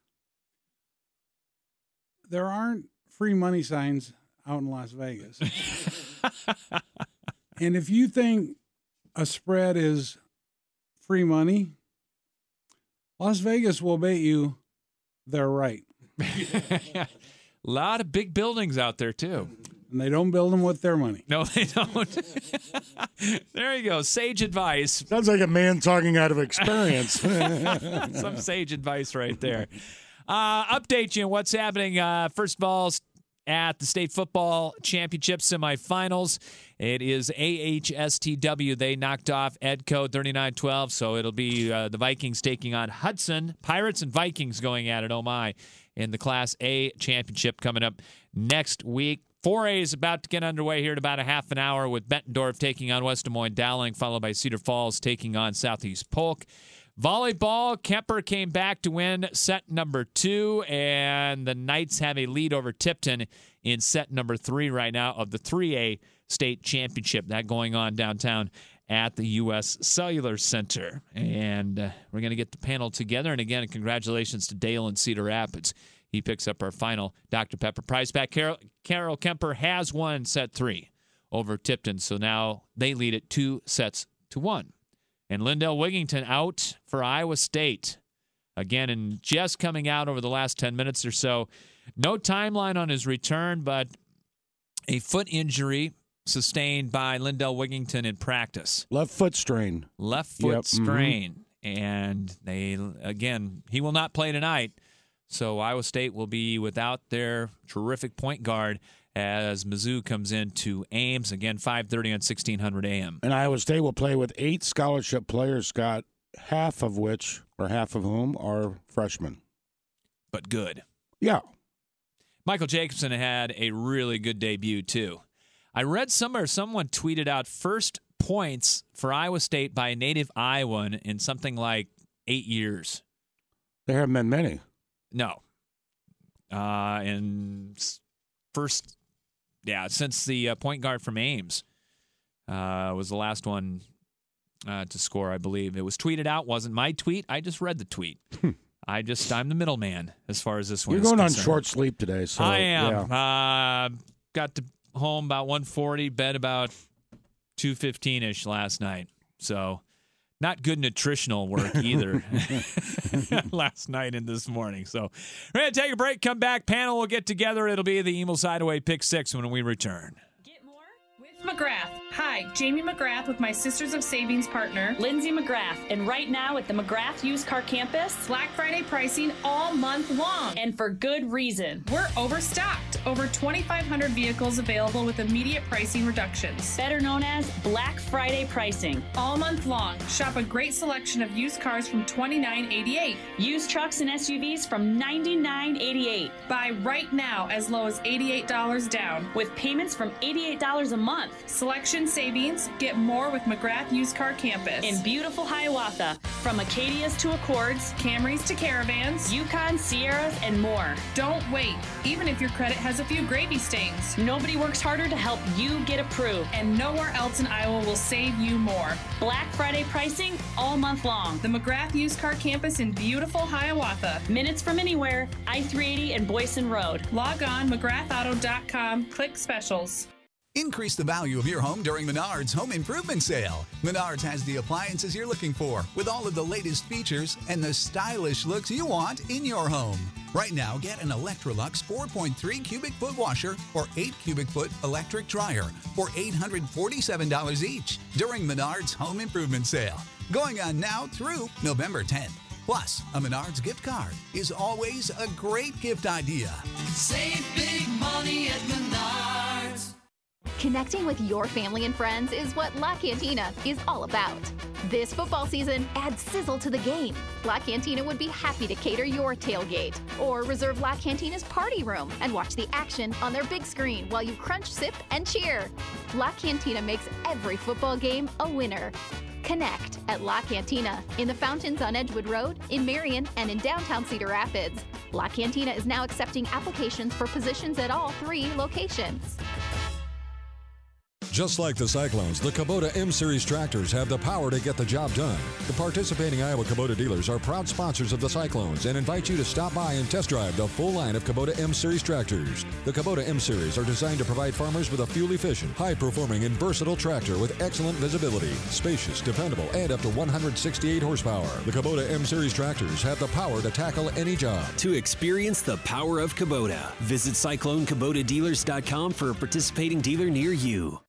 There aren't free money signs out in Las Vegas. And if you think a spread is free money, Las Vegas will bet you they're right. A lot of big buildings out there, too. And they don't build them with their money. No, they don't. There you go. Sage advice. Sounds like a man talking out of experience. Some sage advice right there. Update you on what's happening. First of all, at the State Football Championship semifinals. It is AHSTW. They knocked off Edco 39-12, so it'll be the Vikings taking on Hudson. Pirates and Vikings going at it, oh my, in the Class A Championship coming up next week. 4A is about to get underway here in about a half an hour with Bettendorf taking on West Des Moines Dowling, followed by Cedar Falls taking on Southeast Polk. Volleyball, Kemper came back to win set number 2, and the Knights have a lead over Tipton in set number 3 right now of the 3A state championship. That going on downtown at the U.S. Cellular Center. And we're going to get the panel together. And again, congratulations to Dale in Cedar Rapids. He picks up our final Dr. Pepper prize pack. Carol Kemper has won set 3 over Tipton, so now they lead it 2-1. And Lindell Wigington out for Iowa State. Again, and just coming out over the last 10 minutes or so. No timeline on his return, but a foot injury sustained by Lindell Wigington in practice. Left foot strain. Left foot strain. Mm-hmm. And he will not play tonight. So Iowa State will be without their terrific point guard as Mizzou comes into Ames. Again, 5:30 on 1600 AM. And Iowa State will play with 8 scholarship players, Scott, half of whom are freshmen. But good. Yeah. Michael Jacobson had a really good debut, too. I read somewhere someone tweeted out first points for Iowa State by a native Iowan in something like 8 years. There haven't been many. No. And first... Yeah, since the point guard from Ames was the last one to score, I believe. It was tweeted out. Wasn't my tweet. I just read the tweet. I'm the middleman as far as this one is concerned. You're going on short sleep today. So I am. Yeah. Got to home about 1:40, bed about 2:15-ish last night. So not good nutritional work either last night and this morning. So we're going to take a break, come back. Panel will get together. It'll be the Emel's Hideaway Pick 6 when we return. Get more with McGrath. Hi, Jamie McGrath with my Sisters of Savings partner, Lindsay McGrath. And right now at the McGrath Used Car Campus, Black Friday pricing all month long. And for good reason. We're overstocked. Over 2,500 vehicles available with immediate pricing reductions. Better known as Black Friday pricing. All month long. Shop a great selection of used cars from $29.88. Used trucks and SUVs from $99.88. Buy right now as low as $88 down. With payments from $88 a month. Selection savings. Get more with McGrath Used Car Campus. In beautiful Hiawatha. From Acadias to Accords. Camrys to Caravans. Yukon, Sierras, and more. Don't wait. Even if your credit has a few gravy stains. Nobody works harder to help you get approved. And nowhere else in Iowa will save you more. Black Friday pricing all month long. The McGrath Used Car Campus in beautiful Hiawatha. Minutes from anywhere. I-380 and Boyson Road. Log on McGrathAuto.com. Click specials. Increase the value of your home during Menards Home Improvement Sale. Menards has the appliances you're looking for with all of the latest features and the stylish looks you want in your home. Right now, get an Electrolux 4.3 cubic foot washer or 8 cubic foot electric dryer for $847 each during Menards Home Improvement Sale. Going on now through November 10th. Plus, a Menards gift card is always a great gift idea. Save big money at Menards. Connecting with your family and friends is what La Cantina is all about. This football season, add sizzle to the game. La Cantina would be happy to cater your tailgate. Or reserve La Cantina's party room and watch the action on their big screen while you crunch, sip, and cheer. La Cantina makes every football game a winner. Connect at La Cantina in the Fountains on Edgewood Road, in Marion, and in downtown Cedar Rapids. La Cantina is now accepting applications for positions at all 3 locations. Just like the Cyclones, the Kubota M-Series tractors have the power to get the job done. The participating Iowa Kubota dealers are proud sponsors of the Cyclones and invite you to stop by and test drive the full line of Kubota M-Series tractors. The Kubota M-Series are designed to provide farmers with a fuel-efficient, high-performing, and versatile tractor with excellent visibility, spacious, dependable, and up to 168 horsepower. The Kubota M-Series tractors have the power to tackle any job. To experience the power of Kubota, visit CycloneKubotaDealers.com for a participating dealer near you.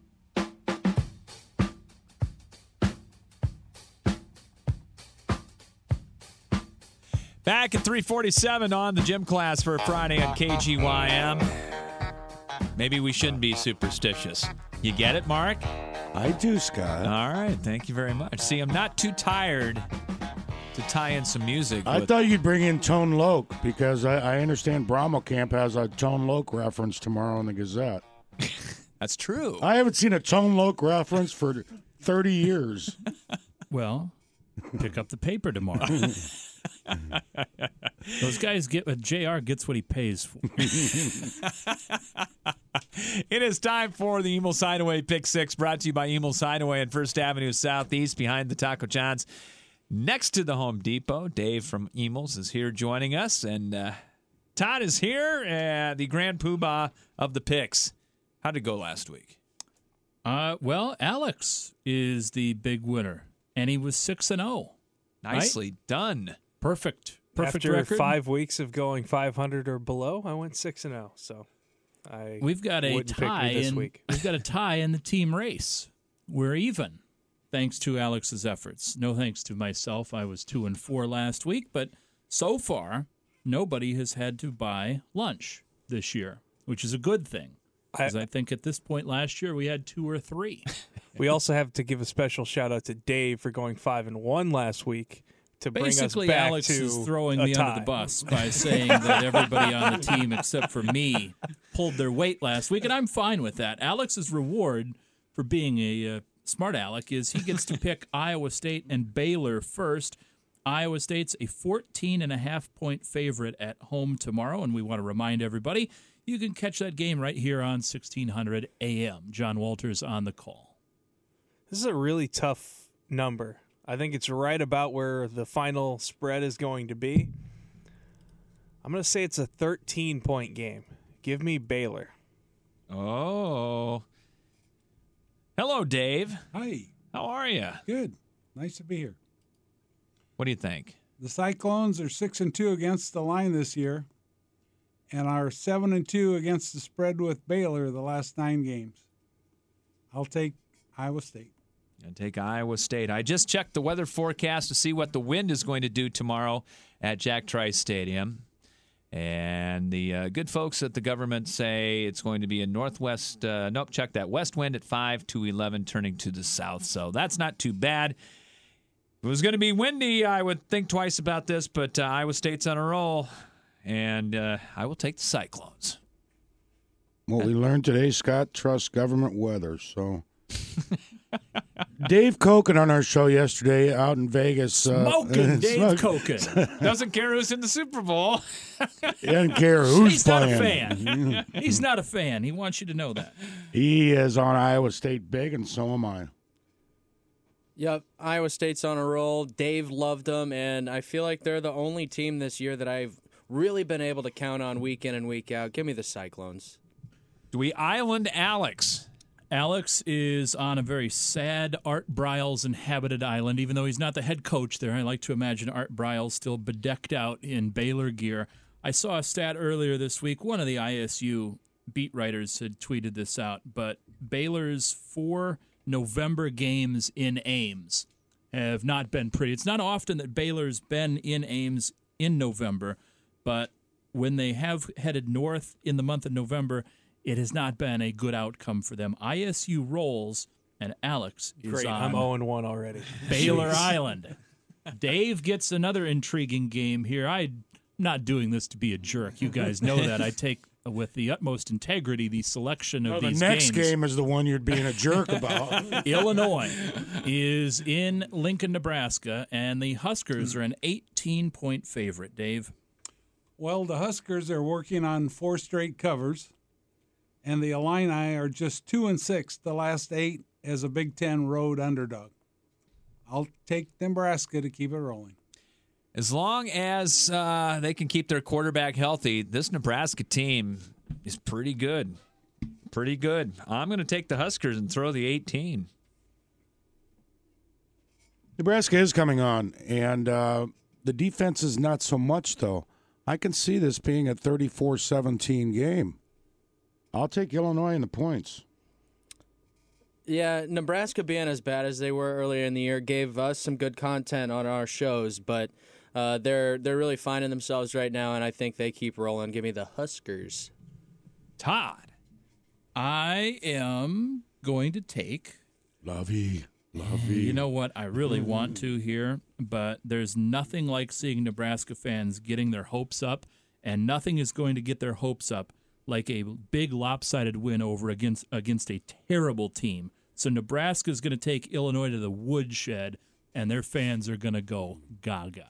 Back at 3:47 on the gym class for Friday on KGYM. Maybe we shouldn't be superstitious. You get it, Mark? I do, Scott. All right. Thank you very much. See, I'm not too tired to tie in some music. I thought you'd bring in Tone Loc because I understand Brahmo Camp has a Tone Loc reference tomorrow in the Gazette. That's true. I haven't seen a Tone Loc reference for 30 years. Well, pick up the paper tomorrow. Those guys JR gets what he pays for. It is time for the Emil's Hideaway Pick 6, brought to you by Emil's Hideaway at First Avenue Southeast behind the Taco John's next to the Home Depot. Dave from Emil's is here joining us, and Todd is here, the grand poobah of the picks. How'd it go last week? Well, Alex is the big winner, and he was 6-0. Nicely right? done. Perfect After record. 5 weeks of going 500 or below, I went 6-0. So we've got a wouldn't pick tie me this week. We've got a tie in the team race. We're even, thanks to Alex's efforts. No thanks to myself. I was 2-4 last week, but so far nobody has had to buy lunch this year, which is a good thing. Because I think at this point last year we had 2 or 3. We also have to give a special shout out to Dave for going 5-1 last week to bring Basically, us back Alex to is throwing a me tie. under the bus by saying that everybody on the team except for me pulled their weight last week, and I'm fine with that. Alex's reward for being a smart aleck is he gets to pick Iowa State and Baylor first. Iowa State's a 14.5-point favorite at home tomorrow, and we want to remind everybody you can catch that game right here on 1600 AM. John Walters on the call. This is a really tough number. I think it's right about where the final spread is going to be. I'm going to say it's a 13-point game. Give me Baylor. Oh. Hello, Dave. Hi. How are you? Good. Nice to be here. What do you think? The Cyclones are 6-2 against the line this year and are 7-2 against the spread with Baylor the last 9 games. I'll take Iowa State. And take Iowa State. I just checked the weather forecast to see what the wind is going to do tomorrow at Jack Trice Stadium. And the good folks at the government say it's going to be a northwest, check that west wind at 5 to 11, turning to the south. So that's not too bad. If it was going to be windy, I would think twice about this, but Iowa State's on a roll, and I will take the Cyclones. What we learned today, Scott trusts government weather, so... Dave Koken on our show yesterday out in Vegas. Smoking Dave Koken. Doesn't care who's in the Super Bowl. He doesn't care who's He's playing. not a fan. He's not a fan. He wants you to know that. He is on Iowa State big, and so am I. Yep, Iowa State's on a roll. Dave loved them, and I feel like they're the only team this year that I've really been able to count on week in and week out. Give me the Cyclones. Do we island Alex? Alex is on a very sad Art Briles inhabited island, even though he's not the head coach there. I like to imagine Art Briles still bedecked out in Baylor gear. I saw a stat earlier this week. One of the ISU beat writers had tweeted this out, but Baylor's 4 November games in Ames have not been pretty. It's not often that Baylor's been in Ames in November, but when they have headed north in the month of November, it has not been a good outcome for them. ISU rolls, and Alex is Great, on I'm 0-1 already. Baylor Island. Dave gets another intriguing game here. I'm not doing this to be a jerk. You guys know that. I take with the utmost integrity the selection of these games. The next game is the one you're being a jerk about. Illinois is in Lincoln, Nebraska, and the Huskers are an 18-point favorite. Dave? Well, the Huskers are working on 4 straight covers, and the Illini are just 2-6 the last 8 as a Big Ten road underdog. I'll take Nebraska to keep it rolling. As long as they can keep their quarterback healthy, this Nebraska team is pretty good. Pretty good. I'm going to take the Huskers and throw the 18. Nebraska is coming on, and the defense is not so much, though. I can see this being a 34-17 game. I'll take Illinois in the points. Yeah, Nebraska being as bad as they were earlier in the year gave us some good content on our shows, but they're really finding themselves right now, and I think they keep rolling. Give me the Huskers. Todd? I am going to take... Lovey. You know what? I really want to here, but there's nothing like seeing Nebraska fans getting their hopes up, and nothing is going to get their hopes up like a big lopsided win over against a terrible team. So Nebraska is going to take Illinois to the woodshed, and their fans are going to go gaga.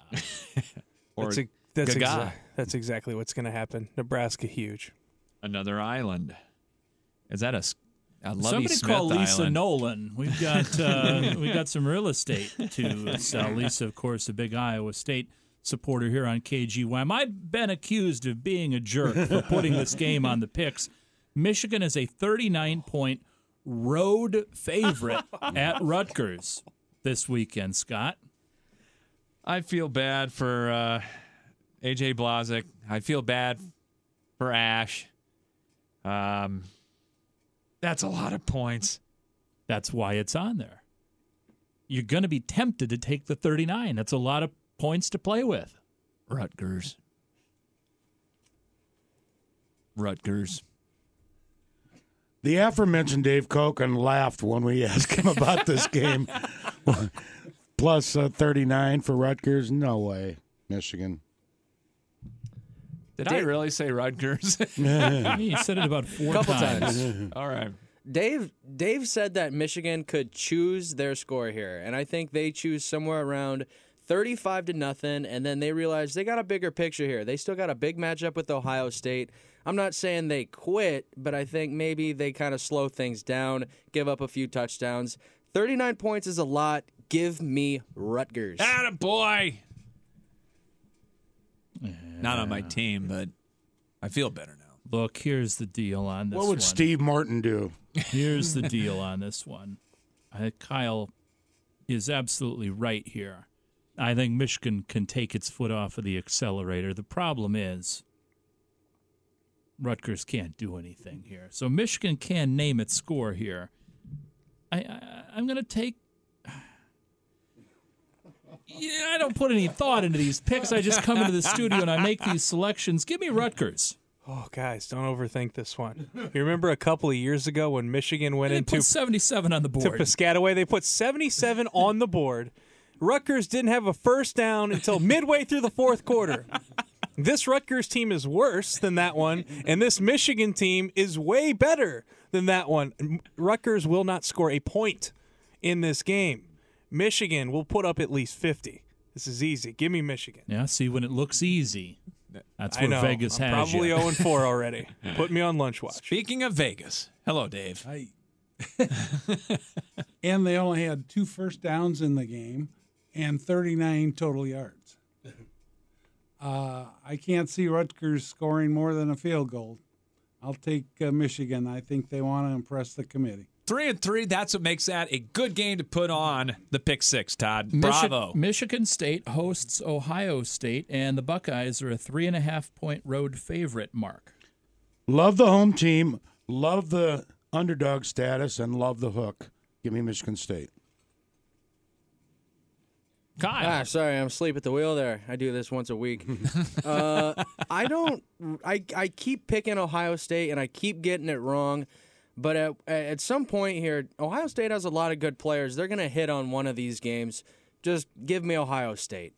That's exactly what's going to happen. Nebraska huge. Another island. Is that a Lovey Somebody Smith call Lisa island? Nolan. We've got some real estate to sell. Lisa, of course, a big Iowa State supporter here on KGYM. I've been accused of being a jerk for putting this game on the picks. Michigan is a 39-point road favorite at Rutgers this weekend, Scott. I feel bad for A.J. Blazek. I feel bad for Ash. That's a lot of points. That's why it's on there. You're going to be tempted to take the 39. That's a lot of points to play with. Rutgers. The aforementioned Dave Koken laughed when we asked him about this game. Plus 39 for Rutgers? No way. Michigan. Did I really say Rutgers? You said it about 4 times. All right. Dave said that Michigan could choose their score here, and I think they choose somewhere around 35-0, and then they realize they got a bigger picture here. They still got a big matchup with Ohio State. I'm not saying they quit, but I think maybe they kind of slow things down, give up a few touchdowns. 39 points is a lot. Give me Rutgers. Attaboy! Not on my team, but I feel better now. Look, here's the deal on this one. What would Steve Martin do? Here's the deal on this one. I think Kyle is absolutely right here. I think Michigan can take its foot off of the accelerator. The problem is Rutgers can't do anything here. So Michigan can name its score here. I'm going to take. I don't put any thought into these picks. I just come into the studio and I make these selections. Give me Rutgers. Oh, guys, don't overthink this one. You remember a couple of years ago when Michigan went They put 77 on the board. to Piscataway? They put 77 on the board. Rutgers didn't have a first down until midway through the fourth quarter. This Rutgers team is worse than that one, and this Michigan team is way better than that one. Rutgers will not score a point in this game. Michigan will put up at least 50. This is easy. Give me Michigan. Yeah, see, when it looks easy, that's where I know. Vegas I'm has probably you. 0-4 already. Put me on lunch watch. Speaking of Vegas, hello, Dave. And they only had 2 first downs in the game and 39 total yards. I can't see Rutgers scoring more than a field goal. I'll take Michigan. I think they want to impress the committee. 3-3, that's what makes that a good game to put on the Pick Six, Todd. Bravo. Michigan State hosts Ohio State, and the Buckeyes are a 3.5-point road favorite, Mark. Love the home team, love the underdog status, and love the hook. Give me Michigan State. Kyle. Sorry, I'm asleep at the wheel there. I do this once a week. I keep picking Ohio State, and I keep getting it wrong. But at some point here, Ohio State has a lot of good players. They're going to hit on one of these games. Just give me Ohio State.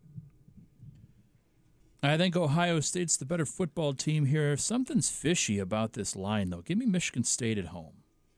I think Ohio State's the better football team here. Something's fishy about this line, though. Give me Michigan State at home.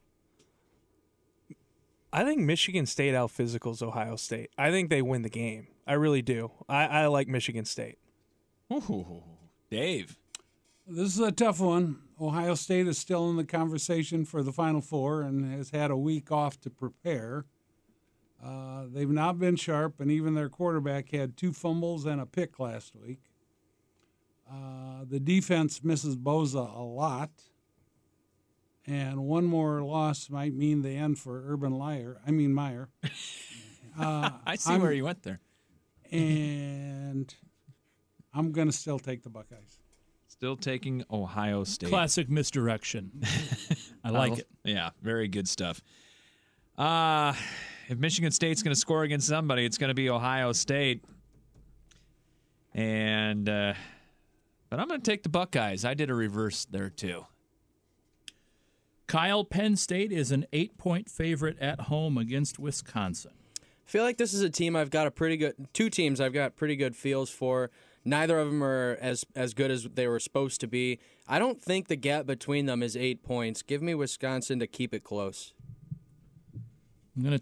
I think Michigan State out-physicals Ohio State. I think they win the game. I really do. I like Michigan State. Ooh, Dave. This is a tough one. Ohio State is still in the conversation for the Final Four and has had a week off to prepare. They've not been sharp, and even their quarterback had 2 fumbles and a pick last week. The defense misses Boza a lot, and one more loss might mean the end for Urban Meyer. I see where you went there. And I'm going to still take the Buckeyes. Still taking Ohio State. Classic misdirection. I like it. Yeah, very good stuff. If Michigan State's going to score against somebody, it's going to be Ohio State. And but I'm going to take the Buckeyes. I did a reverse there too. Kyle, Penn State is an 8-point favorite at home against Wisconsin. I feel like this is a team I've got two teams I've got pretty good feels for. Neither of them are as good as they were supposed to be. I don't think the gap between them is 8 points. Give me Wisconsin to keep it close. I'm going to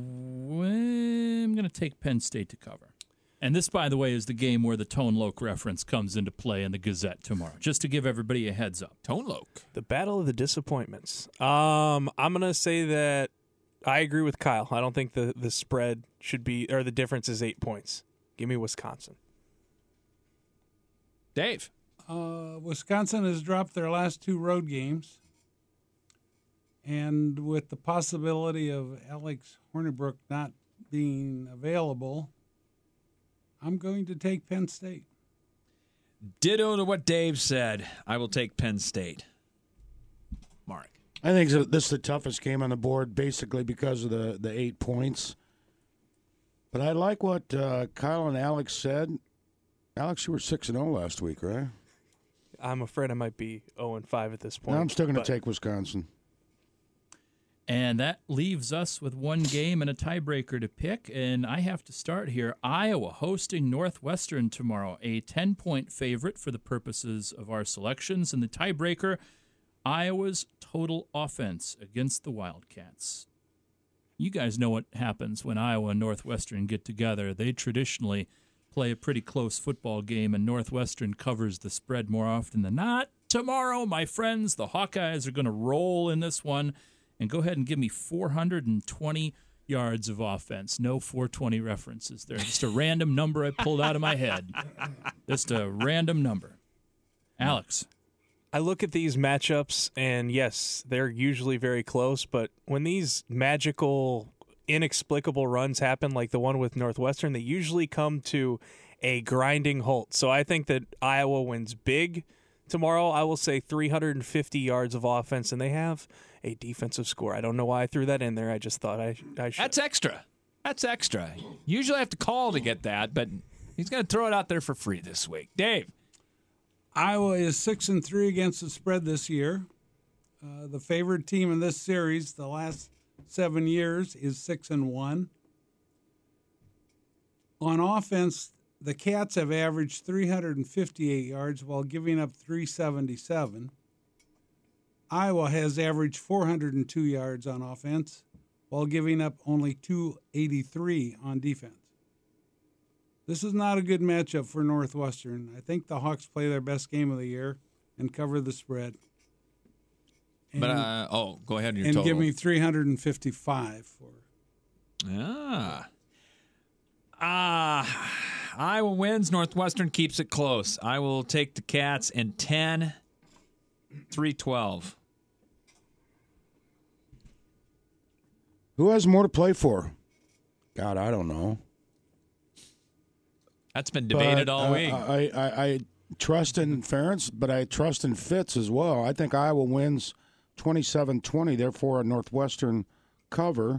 take Penn State to cover. And this, by the way, is the game where the Tone Loc reference comes into play in the Gazette tomorrow, just to give everybody a heads up. Tone Loc. The Battle of the Disappointments. I'm going to say that I agree with Kyle. I don't think the spread should be, or the difference is 8 points. Give me Wisconsin. Dave. Wisconsin has dropped their last 2 road games. And with the possibility of Alex Hornibrook not being available, I'm going to take Penn State. Ditto to what Dave said. I will take Penn State. Mark. I think this is the toughest game on the board, basically because of the 8 points. But I like what Kyle and Alex said. Alex, you were 6-0 last week, right? I'm afraid I might be 0-5 at this point. No, I'm still going to take Wisconsin. And that leaves us with one game and a tiebreaker to pick. And I have to start here. Iowa hosting Northwestern tomorrow, a 10-point favorite for the purposes of our selections. And the tiebreaker, Iowa's total offense against the Wildcats. You guys know what happens when Iowa and Northwestern get together. They traditionally play a pretty close football game, and Northwestern covers the spread more often than not. Tomorrow, my friends, the Hawkeyes are going to roll in this one. And go ahead and give me 420 yards of offense. No 420 references there. Just a random number I pulled out of my head. Just a random number. Alex. I look at these matchups, and yes, they're usually very close, but when these magical, inexplicable runs happen, like the one with Northwestern, they usually come to a grinding halt. So I think that Iowa wins big, Tomorrow, I will say 350 yards of offense, and they have a defensive score. I don't know why I threw that in there. I just thought I should. That's extra. That's extra. Usually I have to call to get that, but he's going to throw it out there for free this week. Dave. Iowa is 6-3 against the spread this year. The favored team in this series, the last 7 years, is 6-1. On offense, the Cats have averaged 358 yards while giving up 377. Iowa has averaged 402 yards on offense while giving up only 283 on defense. This is not a good matchup for Northwestern. I think the Hawks play their best game of the year and cover the spread. And, go ahead. Your and total. give me 355 for. Iowa wins. Northwestern keeps it close. I will take the Cats in 10, 3-12. Who has more to play for? God, I don't know. That's been debated all week. I trust in Ferentz, but I trust in Fitz as well. I think Iowa wins 27-20, therefore a Northwestern cover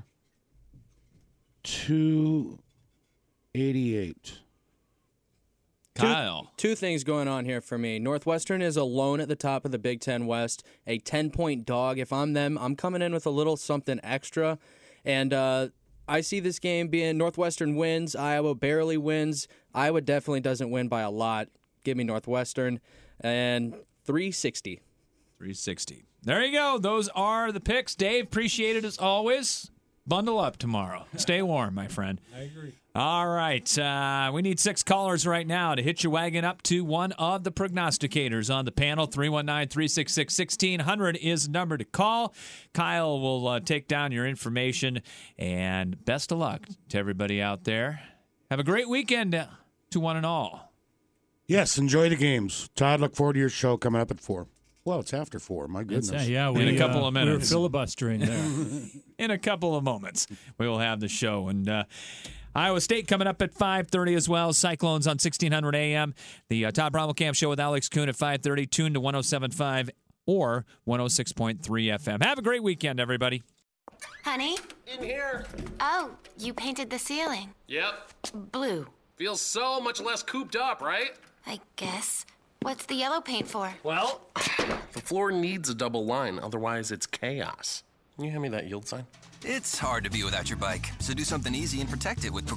288. Kyle. Two things going on here for me. Northwestern is alone at the top of the Big Ten West, a 10-point dog. If I'm them, I'm coming in with a little something extra. And I see this game being Northwestern wins, Iowa barely wins. Iowa definitely doesn't win by a lot. Give me Northwestern. And 360. 360. There you go. Those are the picks. Dave, appreciate it as always. Bundle up tomorrow. Stay warm, my friend. I agree. All right. We need 6 callers right now to hitch your wagon up to one of the prognosticators on the panel. 319-366-1600 is the number to call. Kyle will take down your information. And best of luck to everybody out there. Have a great weekend to one and all. Yes, enjoy the games. Todd, look forward to your show coming up at 4. Well, it's after 4. My goodness. In a couple of minutes. We're filibustering there. In a couple of moments, we will have the show. And Iowa State coming up at 5:30 as well. Cyclones on 1600 AM. The Todd Brommelkamp Show with Alex Kuhn at 5:30. Tune to 107.5 or 106.3 FM. Have a great weekend, everybody. Honey? In here. Oh, you painted the ceiling. Yep. Blue. Feels so much less cooped up, right? I guess. What's the yellow paint for? Well, the floor needs a double line, otherwise it's chaos. Can you hand me that yield sign? It's hard to be without your bike, so do something easy and protect it with